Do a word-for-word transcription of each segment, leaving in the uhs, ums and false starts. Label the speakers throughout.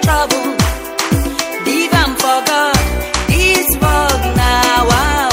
Speaker 1: trouble. Leave them for God. This world now, wow.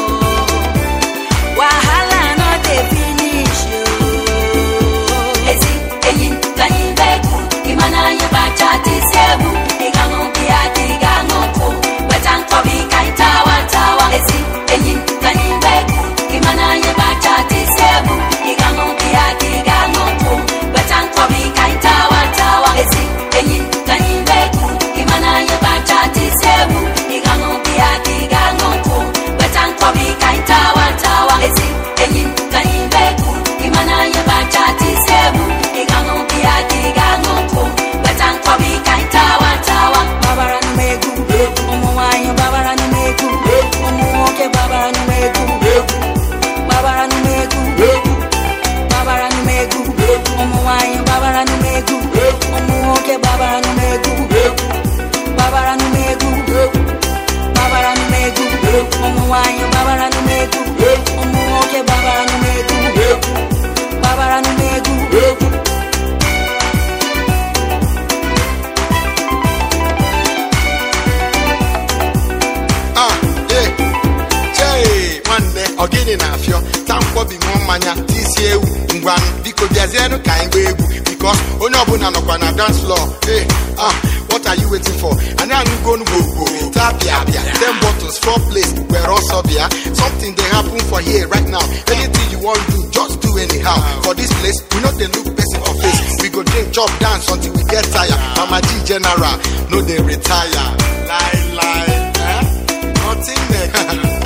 Speaker 1: Wahala no dey finish you. Ezi eyin tanyi beku imana ye bacha tisebu igamo bia digamo ko wetan ko bi kai tawa tawa. Ezi eyin tanyi beku imana ye bacha tisebu igamo bia digamo ko wetan ko bi kai tawa tawa. Ezi eyin tanyi beku imana ye bacha tisebu igamo bia digamo ko wetan ko bi kai tawa tawa. Ezi eyin tanyi beku imana ye bacha tisebu igamo bia digamo ko wetan ko bi kai tawa tawa. Babara no megu omo wanyo babara no megu omo oke babara no megu babara no megu babara no megu omo wanyo babara no megu omo oke babara no megu babara no megu babara no megu omo wanyo babara no megu omo oke babara no megu babara no megu.
Speaker 2: Ogini na afio tampo bi mo manya tisi ewu ngwan biko biaze no kan gbe egwu because onye obuna no kwa na dance floor. Hey, ah, what are you waiting for? And I go no go go tapia bia ten bottles four place where also bia something dey happen for here right now. Anything you want do just do anyhow. For this place we no dey look person for face. We go drink chop dance until we get tired. Mama G general no dey retire. Lie lie eh? Nothing there.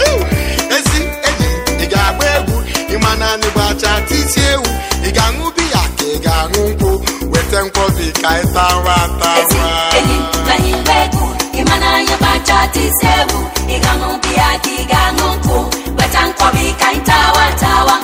Speaker 2: Imana ni bacha tisiewu igangu biya ke gangu nko weten ko bi kai tawa tawa.
Speaker 1: Eyin tanyi beku imana ye bacha tisiewu igangu biya ke gangu nko weten ko bi kai tawa tawa.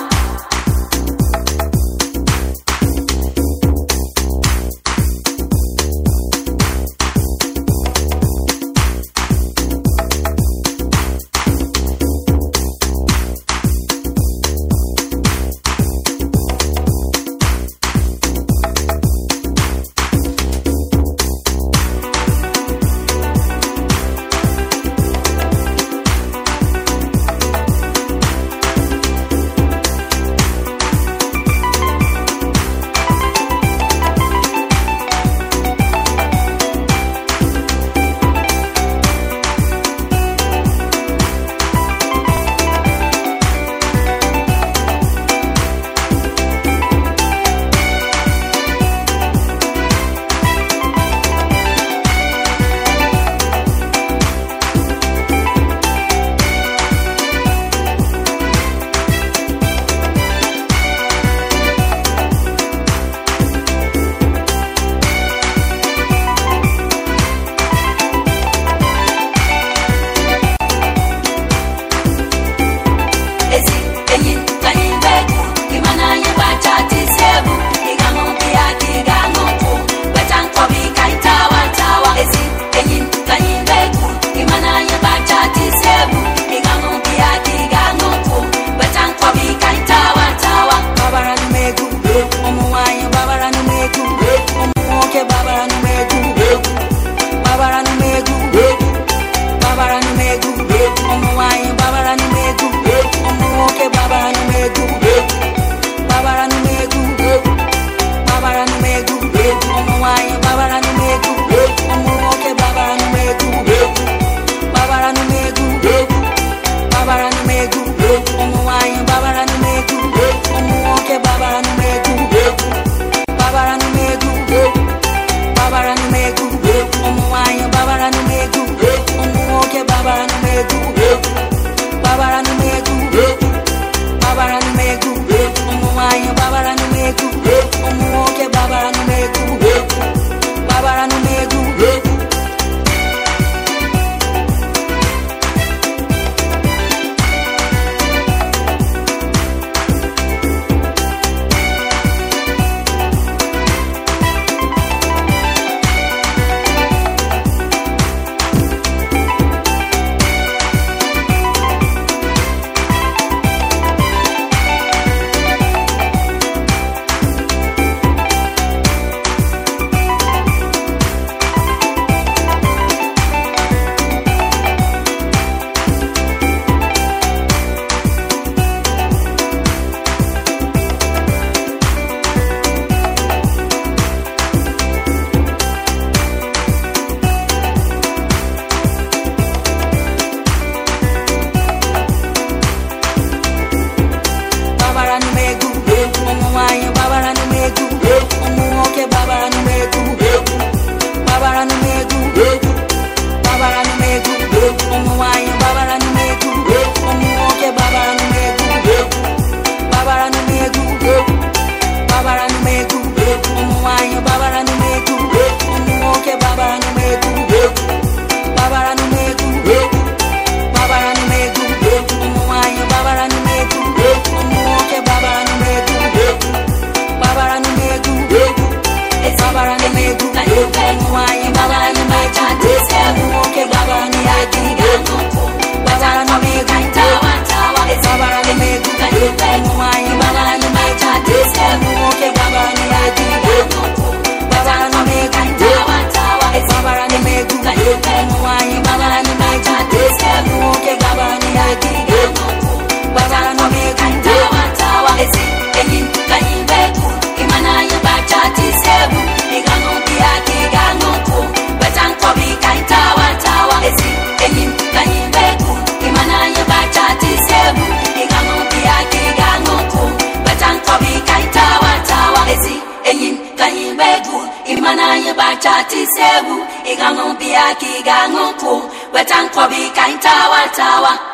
Speaker 1: babara no megu, babara no megu, babara no megu, umuwanyo babara no megu, umuoke babara no megu, babara no megu, babara no megu, umuwanyo babara no megu, umuoke babara no megu, babara no megu, babara no megu, umuwanyo babara no megu, umuoke babara no megu, babara no megu, babara no megu, umuwanyo babara no megu, umuoke babara no megu, babara no megu, ezi enyi kanyi beku imana ya bacha tisebu igano bia kigano ko betan ko bi kan tawa tawa ezi enyi kanyi beku imana ya bacha tisebu igano bia kigano ko betan ko bi kan tawa tawa ezi enyi kanyi beku imana ya bacha tisebu igano bia kigano ko betan ko bi kan tawa tawa